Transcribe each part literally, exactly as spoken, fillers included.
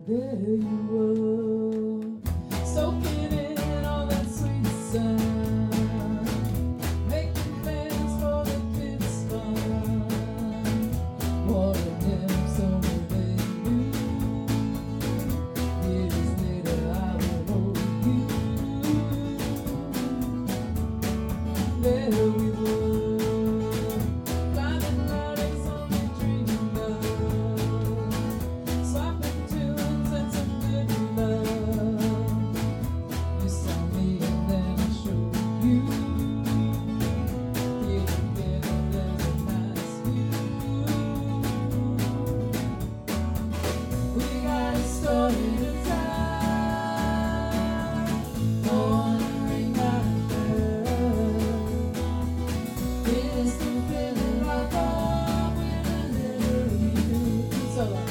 There you were, soaking in all that sweet sun, making plans for the kids' fun. Wanted them so they knew. Years later I will hold you. There we were, climbing mountains only dreamed of, swapping tunes and some good love. You saw me and then I showed you. Here together there's a nice view. We got a story to tell, wondering about love. It's the feeling like all with a little you. So like,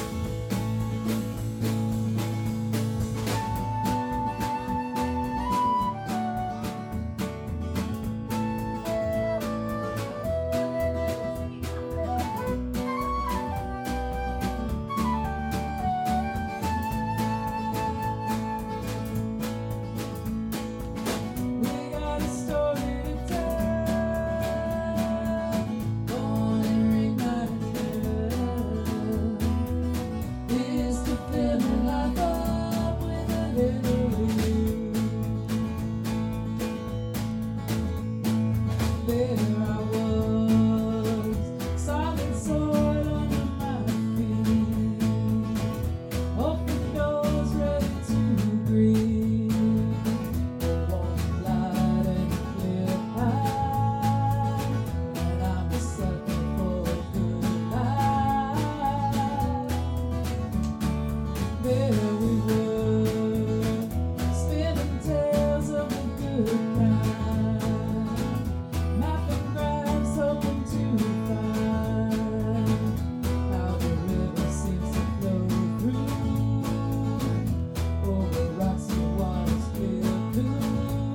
we got a story to tell, wondering about love. It's the feeling like all with a little you. There I was, solid soil under my feet, open doors ready to breathe. A warm light and a clear eye, and I'm a sucker for a good night. There we were, spinning tales of a good kind, mapping graphs hoping to find how the river seems to flow through, over rocks and waters filled blue.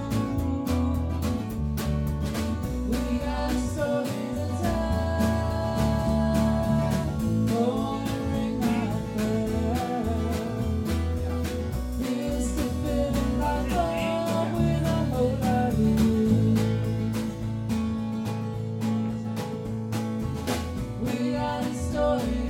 We got a story to tell, wondering about love. It's the feeling like love with a whole lot of you. We got a story